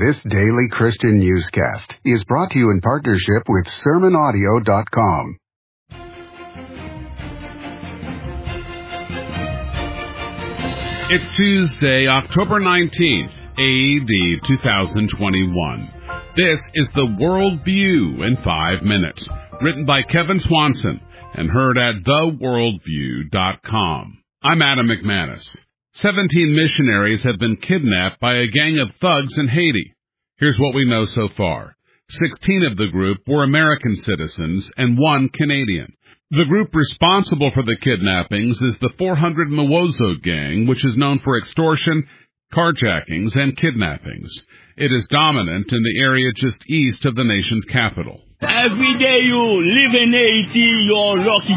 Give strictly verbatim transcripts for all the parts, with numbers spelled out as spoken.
This daily Christian newscast is brought to you in partnership with sermon audio dot com. It's Tuesday, October nineteenth, A D two thousand twenty-one. This is the World View in five minutes, written by Kevin Swanson and heard at the world view dot com. I'm Adam McManus. Seventeen missionaries have been kidnapped by a gang of thugs in Haiti. Here's what we know so far. Sixteen of the group were American citizens and one Canadian. The group responsible for the kidnappings is the four hundred Mwozo gang, which is known for extortion, carjackings, and kidnappings. It is dominant in the area just east of the nation's capital. Every day you live in Haiti, you're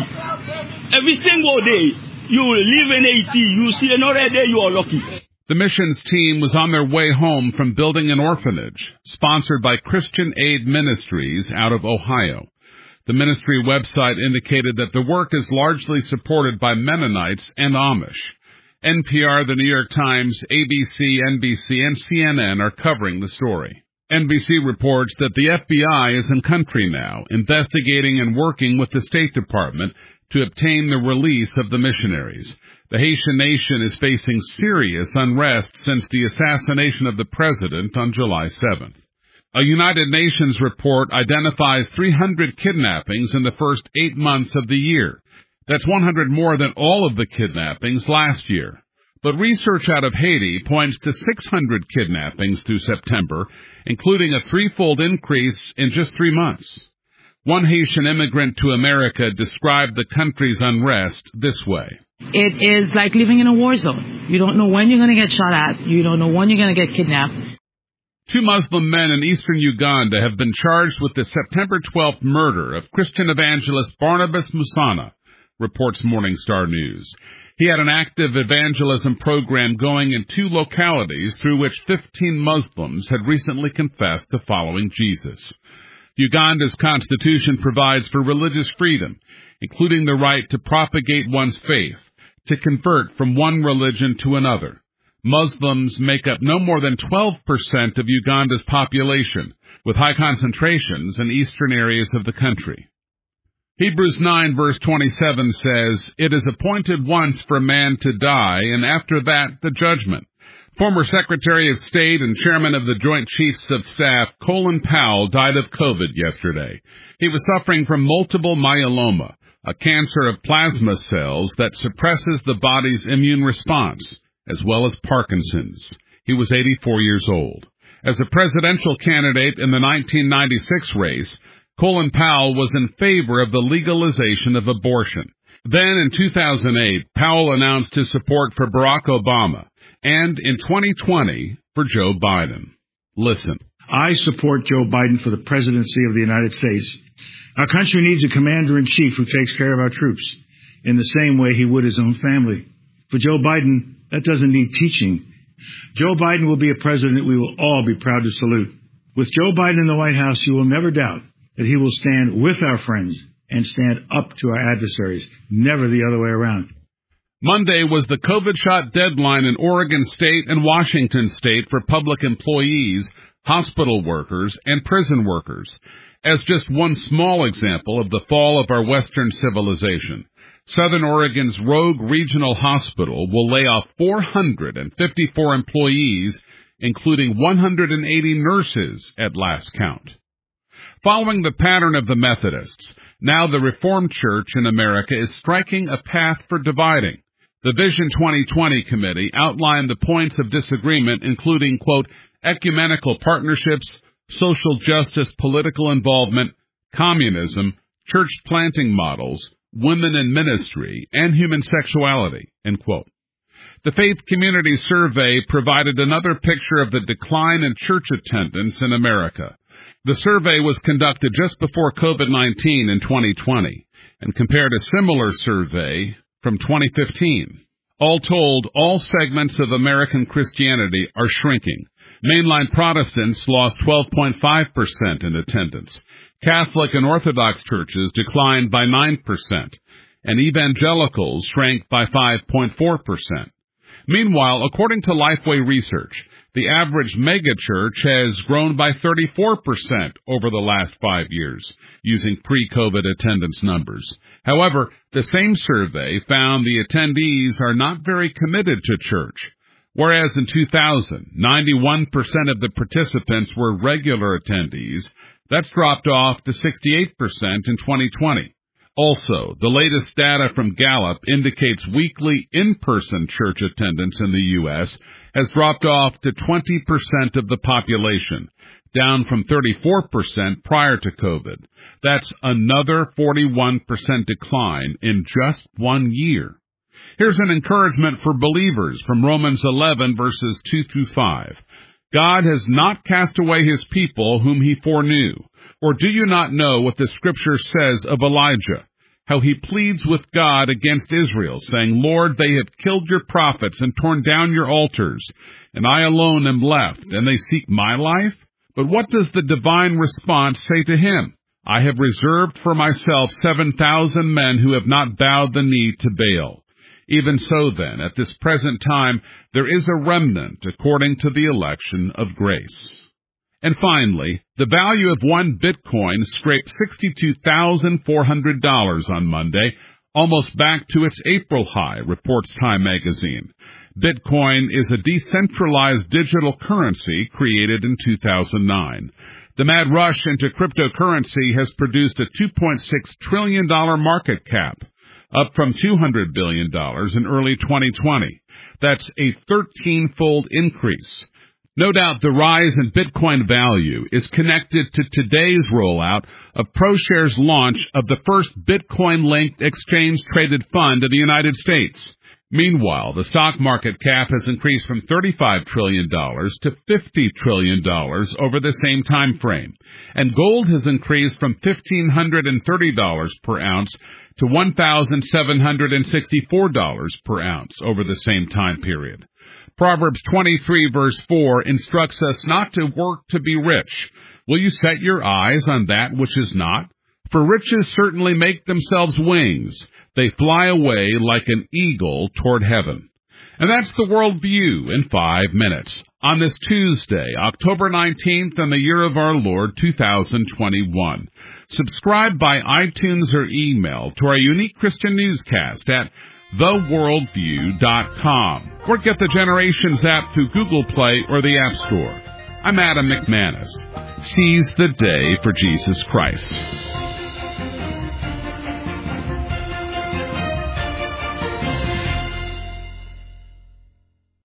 lucky. Every single day you live in Haiti, you see another day you are lucky. The missions team was on their way home from building an orphanage, sponsored by Christian Aid Ministries out of Ohio. The ministry website indicated that the work is largely supported by Mennonites and Amish. N P R, the New York Times, A B C, N B C, and C N N are covering the story. N B C reports that the F B I is in country now, investigating and working with the State Department to obtain the release of the missionaries. The Haitian nation is facing serious unrest since the assassination of the president on July seventh. A United Nations report identifies three hundred kidnappings in the first eight months of the year. That's one hundred more than all of the kidnappings last year. But research out of Haiti points to six hundred kidnappings through September, including a threefold increase in just three months. One Haitian immigrant to America described the country's unrest this way. It is like living in a war zone. You don't know when you're going to get shot at. You don't know when you're going to get kidnapped. Two Muslim men in eastern Uganda have been charged with the September twelfth murder of Christian evangelist Barnabas Musana, reports Morning Star News. He had an active evangelism program going in two localities through which fifteen Muslims had recently confessed to following Jesus. Uganda's constitution provides for religious freedom, including the right to propagate one's faith, to convert from one religion to another. Muslims make up no more than twelve percent of Uganda's population, with high concentrations in eastern areas of the country. Hebrews nine verse twenty-seven says, "It is appointed once for man to die, and after that the judgment." Former Secretary of State and Chairman of the Joint Chiefs of Staff, Colin Powell, died of COVID yesterday. He was suffering from multiple myeloma, a cancer of plasma cells that suppresses the body's immune response, as well as Parkinson's. He was eighty-four years old. As a presidential candidate in the nineteen ninety-six race, Colin Powell was in favor of the legalization of abortion. Then, in two thousand eight, Powell announced his support for Barack Obama, and in twenty twenty, for Joe Biden. Listen. I support Joe Biden for the presidency of the United States. Our country needs a commander-in-chief who takes care of our troops in the same way he would his own family. For Joe Biden, that doesn't need teaching. Joe Biden will be a president we will all be proud to salute. With Joe Biden in the White House, you will never doubt that he will stand with our friends and stand up to our adversaries, never the other way around. Monday was the COVID shot deadline in Oregon State and Washington State for public employees, hospital workers, and prison workers. As just one small example of the fall of our Western civilization, Southern Oregon's Rogue Regional Hospital will lay off four hundred fifty-four employees, including one hundred eighty nurses at last count. Following the pattern of the Methodists, now the Reformed Church in America is striking a path for dividing. The Vision twenty twenty Committee outlined the points of disagreement, including, quote, ecumenical partnerships, social justice, political involvement, communism, church planting models, women in ministry, and human sexuality, end quote. The Faith Community Survey provided another picture of the decline in church attendance in America. The survey was conducted just before COVID nineteen in twenty twenty and compared a similar survey from twenty fifteen. All told, all segments of American Christianity are shrinking. Mainline Protestants lost twelve point five percent in attendance. Catholic and Orthodox churches declined by nine percent, and evangelicals shrank by five point four percent. Meanwhile, according to Lifeway Research, The average megachurch has grown by thirty-four percent over the last five years, using pre-COVID attendance numbers. However, the same survey found the attendees are not very committed to church. Whereas in two thousand, ninety-one percent of the participants were regular attendees, that's dropped off to sixty-eight percent in twenty twenty. Also, the latest data from Gallup indicates weekly in-person church attendance in the U S has dropped off to twenty percent of the population, down from thirty-four percent prior to COVID. That's another forty-one percent decline in just one year. Here's an encouragement for believers from Romans eleven, verses two through five. God has not cast away his people whom he foreknew. Or do you not know what the Scripture says of Elijah, how he pleads with God against Israel, saying, Lord, they have killed your prophets and torn down your altars, and I alone am left, and they seek my life? But what does the divine response say to him? I have reserved for myself seven thousand men who have not bowed the knee to Baal. Even so, then, at this present time, there is a remnant according to the election of grace. And finally, the value of one Bitcoin scraped sixty-two thousand four hundred dollars on Monday, almost back to its April high, reports Time magazine. Bitcoin is a decentralized digital currency created in two thousand nine. The mad rush into cryptocurrency has produced a two point six trillion dollars market cap, up from two hundred billion dollars in early twenty twenty. That's a thirteen-fold increase. No doubt the rise in Bitcoin value is connected to today's rollout of ProShare's launch of the first Bitcoin-linked exchange-traded fund in the United States. Meanwhile, the stock market cap has increased from thirty-five trillion dollars to fifty trillion dollars over the same time frame, and gold has increased from one thousand five hundred thirty dollars per ounce to one thousand seven hundred sixty-four dollars per ounce over the same time period. Proverbs twenty-three, verse four, instructs us not to work to be rich. Will you set your eyes on that which is not? For riches certainly make themselves wings. They fly away like an eagle toward heaven. And that's the worldview in five minutes on this Tuesday, October nineteenth, in the year of our Lord, two thousand twenty-one. Subscribe by iTunes or email to our unique Christian newscast at the worldview dot com, or get the Generations app through Google Play or the App Store. I'm Adam McManus. Seize the day for Jesus Christ.